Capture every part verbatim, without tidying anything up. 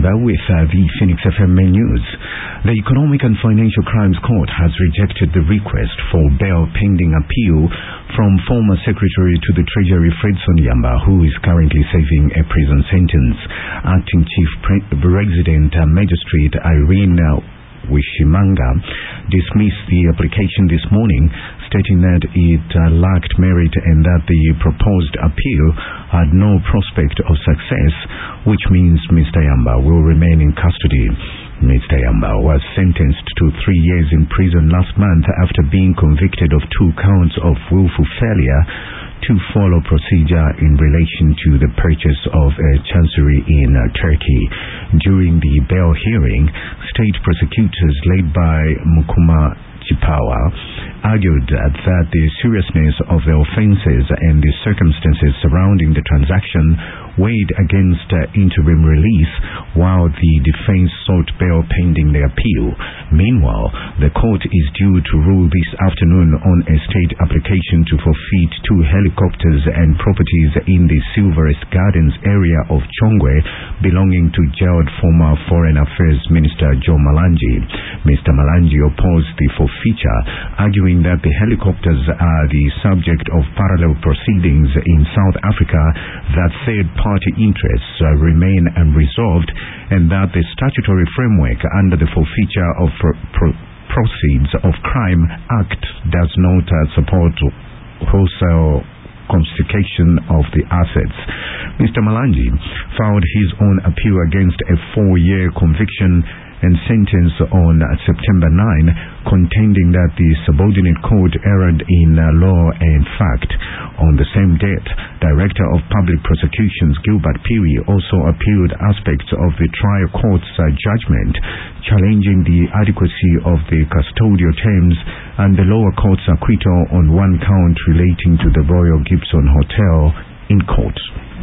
Tayamba with uh, the Phoenix F M main news. The Economic and Financial Crimes Court has rejected the request for bail pending appeal from former Secretary to the Treasury Fredson Yamba, who is currently serving a prison sentence. Acting Chief Pre- Resident uh, Magistrate Irene uh, Wishimanga dismissed the application this morning, stating that it uh, lacked merit and that the proposed appeal had no prospect of success, which means Mister Yamba will remain in custody. Mister Yamba was sentenced to three years in prison last month after being convicted of two counts of willful failure to follow procedure in relation to the purchase of a chancery in uh, Turkey. During the bail hearing, state prosecutors led by Mukuma Chipawa argued that the seriousness of the offences and the circumstances surrounding the transaction weighed against uh, interim release, while the defence sought bail pending the appeal. Meanwhile, the court is due to rule this afternoon on a state application to forfeit two helicopters and properties in the Silverest Gardens area of Chongwe belonging to jailed former Foreign Affairs Minister Joe Malanji. Mister Malanji opposed the forfeiture, arguing that the helicopters are the subject of parallel proceedings in South Africa, that third-party interests uh, remain unresolved, and that the statutory framework under the Forfeiture of pro- pro- Proceeds of Crime Act does not uh, support wholesale confiscation of the assets. Mister Malanji filed his own appeal against a four-year conviction and sentence on September ninth, contending that the subordinate court erred in uh, law and fact. On the same date, Director of Public Prosecutions Gilbert Peary also appealed aspects of the trial court's uh, judgment, challenging the adequacy of the custodial terms and the lower court's acquittal on one count relating to the Royal Gibson Hotel in court.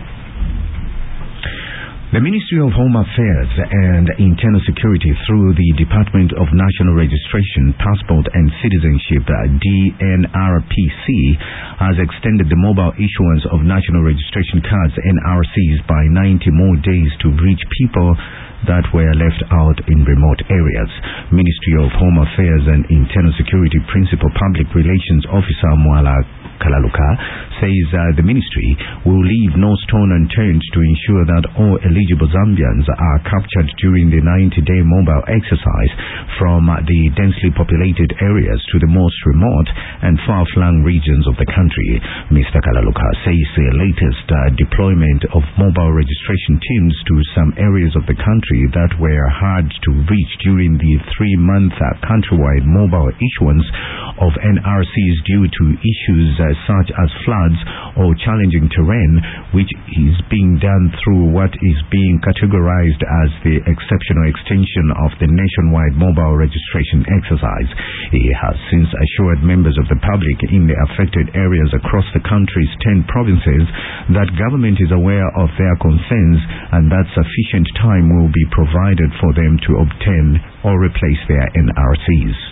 The Ministry of Home Affairs and Internal Security, through the Department of National Registration, Passport and Citizenship D N R P C, has extended the mobile issuance of national registration cards N R Cs by ninety more days to reach people that were left out in remote areas. Ministry of Home Affairs and Internal Security Principal Public Relations Officer Mwala Kalaluka says uh, the ministry will leave no stone unturned to ensure that all eligible Zambians are captured during the ninety-day mobile exercise from uh, the densely populated areas to the most remote and far-flung regions of the country. Mister Kalaluka says the latest uh, deployment of mobile registration teams to some areas of the country that were hard to reach during the three-month uh, countrywide mobile issuance of N R Cs due to issues uh, such as floods or challenging terrain, which is being done through what is being categorized as the exceptional extension of the nationwide mobile registration exercise. He has since assured members of the public in the affected areas across the country's ten provinces that government is aware of their concerns and that sufficient time will be provided for them to obtain or replace their N R Cs.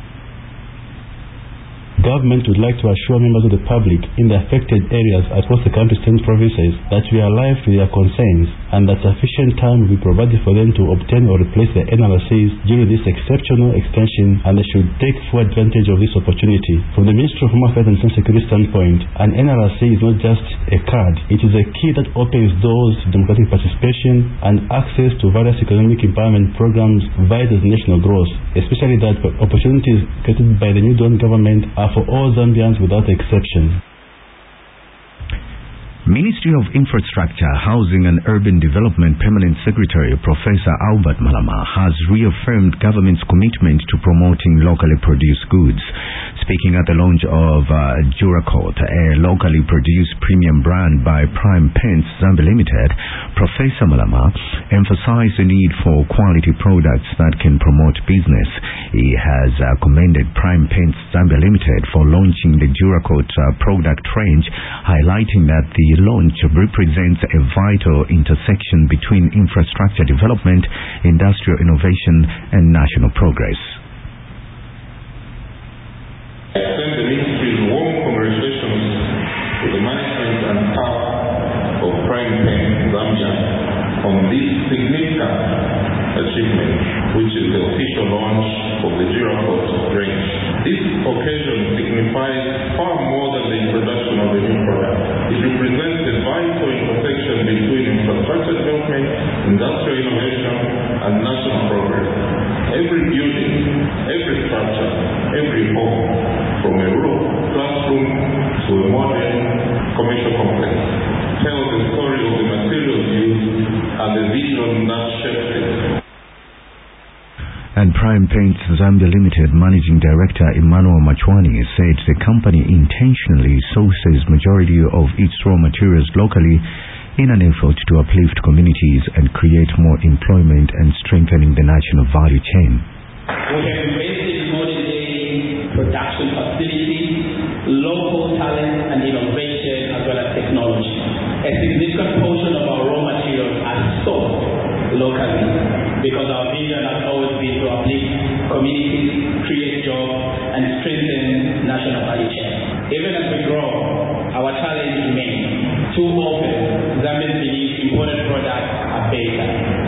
Government would like to assure members of the public in the affected areas across the country's ten provinces that we are alive to their concerns and that sufficient time will be provided for them to obtain or replace their N R Cs during this exceptional extension, and they should take full advantage of this opportunity. From the Ministry of Home Affairs and Internal Security standpoint, an N R C is not just a card, it is a key that opens doors to democratic participation and access to various economic empowerment programs via the national growth, especially that opportunities created by the new Dawn government are for all Zambians without exception. Ministry of Infrastructure, Housing and Urban Development Permanent Secretary Professor Albert Malama has reaffirmed government's commitment to promoting locally produced goods. Speaking at the launch of uh, Duracoat, a locally produced premium brand by Prime Paints Zambia Limited, Professor Malama emphasized the need for quality products that can promote business. He has uh, commended Prime Paints Zambia Limited for launching the Duracoat uh, product range, highlighting that the launch represents a vital intersection between infrastructure development, industrial innovation, and national progress. I extend the Ministry's warm congratulations to the management and staff of Prime Paints Zambia on this significant signifies far more than the introduction of a new product. It represents a vital intersection between infrastructure development, industrial innovation, and national progress. Every building, every structure, every home, from a rural classroom to a modern commercial complex, tells the story of the materials used and the vision that shaped it. And Prime Paints Zambia Limited Managing Director Emmanuel Machwani said the company intentionally sources majority of its raw materials locally in an effort to uplift communities and create more employment and strengthening the national value chain. We have invested in modern-day production facilities, local talent and innovation, as well as technology. A significant portion of our raw materials are sourced locally because our vision has always been to uplift communities, create jobs, and strengthen national value chain. Even as we grow, our challenge remains. Too often, Zambians believe imported products are better.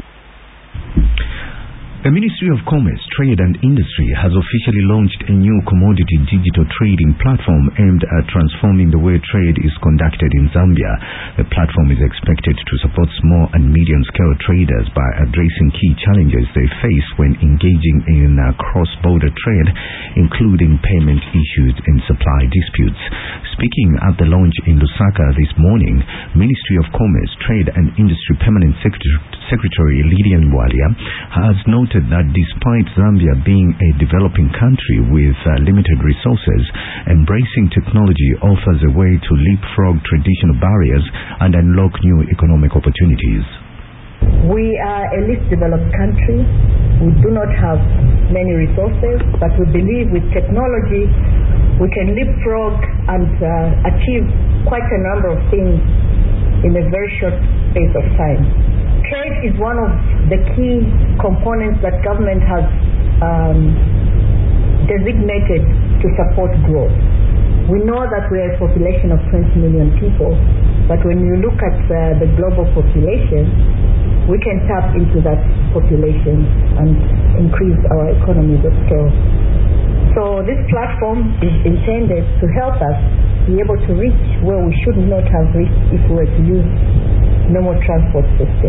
The Ministry of Commerce, Trade and Industry has officially launched a new commodity digital trading platform aimed at transforming the way trade is conducted in Zambia. The platform is expected to support small and medium-scale traders by addressing key challenges they face when engaging in uh, cross-border trade, including payment issues and supply disputes. Speaking at the launch in Lusaka this morning, Ministry of Commerce, Trade and Industry Permanent Secretary, Secretary Lydian Walia has noted that despite Zambia being a developing country with uh, limited resources, embracing technology offers a way to leapfrog traditional barriers and unlock new economic opportunities. We are a least developed country. We do not have many resources, but we believe with technology we can leapfrog and uh, achieve quite a number of things in a very short space of time. Trade is one of the key components that government has um, designated to support growth. We know that we are a population of twenty million people, but when you look at uh, the global population, we can tap into that population and increase our economies of scale. So this platform is intended to help us be able to reach where we should not have reached if we were to use normal transport systems.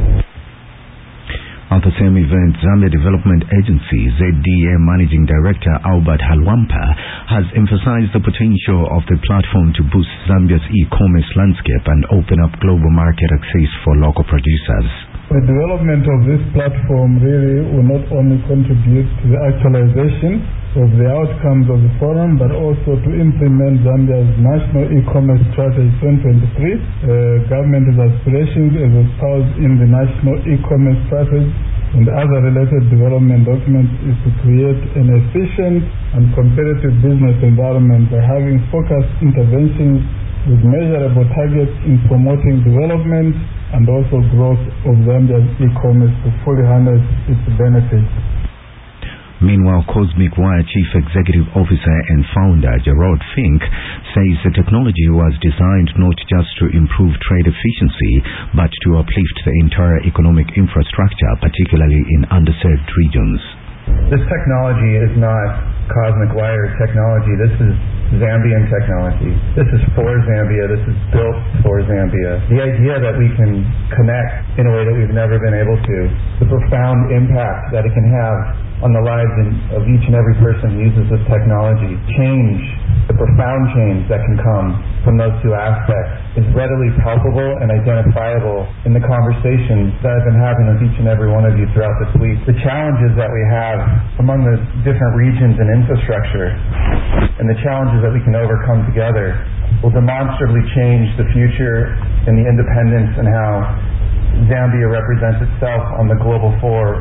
At the same event, Zambia Development Agency Z D A Managing Director Albert Halwampa has emphasized the potential of the platform to boost Zambia's e-commerce landscape and open up global market access for local producers. The development of this platform really will not only contribute to the actualization of the outcomes of the forum, but also to implement Zambia's national e-commerce strategy twenty twenty-three. Uh, government's aspirations as espoused in the national e-commerce strategy and other related development documents is to create an efficient and competitive business environment by having focused interventions with measurable targets in promoting development and also growth of Zambia's e-commerce to fully harness its benefits. Meanwhile, Cosmic Wire Chief Executive Officer and Founder Gerald Fink says the technology was designed not just to improve trade efficiency, but to uplift the entire economic infrastructure, particularly in underserved regions. This technology is not Cosmic Wire technology. This is Zambian technology. This is for Zambia. This is built for Zambia. The idea that we can connect in a way that we've never been able to, the profound impact that it can have on the lives of each and every person who uses this technology, change, the profound change that can come from those two aspects is readily palpable and identifiable in the conversations that I've been having with each and every one of you throughout this week. The challenges that we have among the different regions and infrastructure and the challenges that we can overcome together will demonstrably change the future and the independence and how Zambia represents itself on the global floor.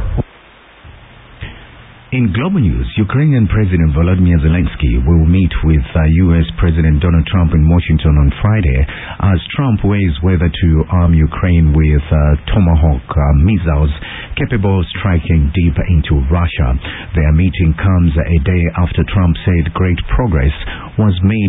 In global news, Ukrainian President Volodymyr Zelensky will meet with uh, U S President Donald Trump in Washington on Friday as Trump weighs whether to arm Ukraine with uh, Tomahawk uh, missiles capable of striking deep into Russia. Their meeting comes a day after Trump said great progress was made